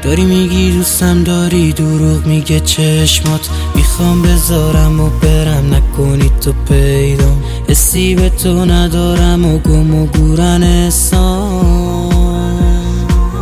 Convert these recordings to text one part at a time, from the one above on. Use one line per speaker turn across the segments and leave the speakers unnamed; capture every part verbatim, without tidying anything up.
داری میگی دوستم داری، دروغ میگه چشمات. میخوام بذارم و برم، نکنی تو پیدام. حسی به تو ندارم و گم و گورن احسان.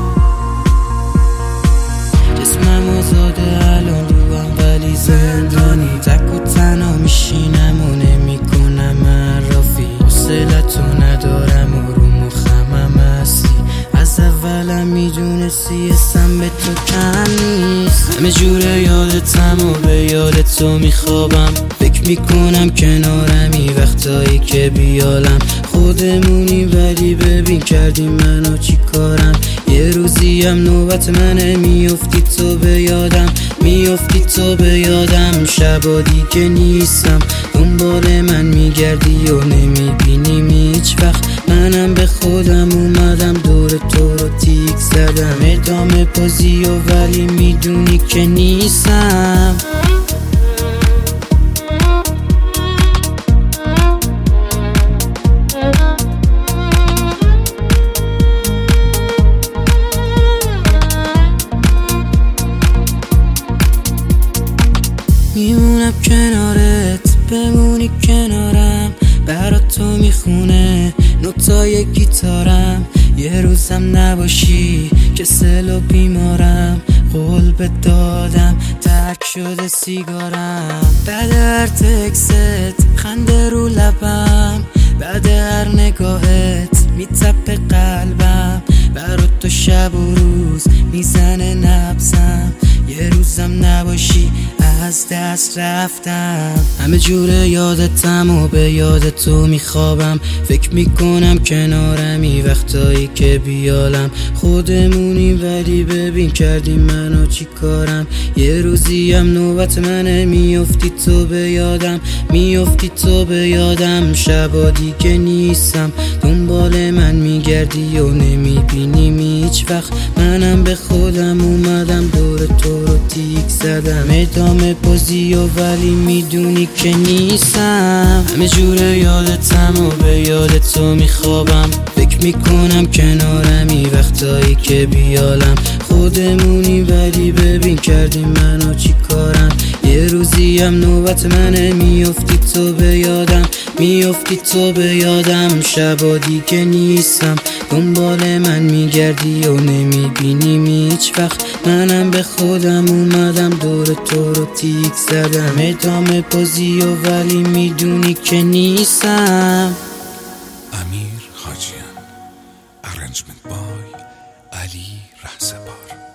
جسمم آزاده الان روم ولی زندانی. تک و تنها میشینم و نمیکنم عرافی. حوصلتو ندارم و رو مخمم هستی. از اولم میدونستی اسم به تو کم نیست. همه جوره یادتم و به یاد تو میخوابم. فکر میکنم کنارمی وقتایی که بیالم. خودمونی ولی ببین کردی منو چی کارم. یه روزی هم نوبت منه، میافتی تو به یادم. میافتی تو به یادم. شبا دیگه نیستم، دنبال من میگردی و نمیبینیم هیچ وقت. منم به خودم اومدم، دور تو رو تیک زدم. ادامه بازی و ولی میدونی که نیستم. میمونم کنارت، بمونی کنارم. برات تو میخونه نوتای گیتارم. یه روزم نباشی که سل و بیمارم. قول به دادم ترک شده سیگارم. بعد هر تکست خنده رو لبم. بعد هر نگاهت میتپه قلبم. برات تو شب و روز میزنه نبزم. یه روزم نباشی از دست رفتم. همه جوره یادتم و به یاد تو میخوابم. فکر میکنم کنارمی وقتایی که بیالم. خودمونی ولی ببین کردی منو چی کارم. یه روزی هم نوبت منه، میافتی تو به یادم. میافتی تو به یادم. شبا دیگه نیستم، دنبال من میگردی و نمیبینیم هیچ وقت. منم به خودم اومدم، دور تو رو تیک زدم. ادامه بازی و ولی میدونی که نیستم. همه جوره یادتم و به یاد تو میخوابم. فکر میکنم کنارمی وقتایی که بیالم. خودمونی ولی ببین کردی منو چی کارم. یه روزی هم نوبت منه، میافتی تو به یادم. میافتی تو به یادم. شبا دیگه نیستم، دنبال من میگردی و نمیبینیم هیچ وقت. منم به خودم اومدم، دور تو رو تیک زدم. ادامه بازی و ولی میدونی که نیستم.
امیر حاجیان، ارنجمنت بای علی رهسپار.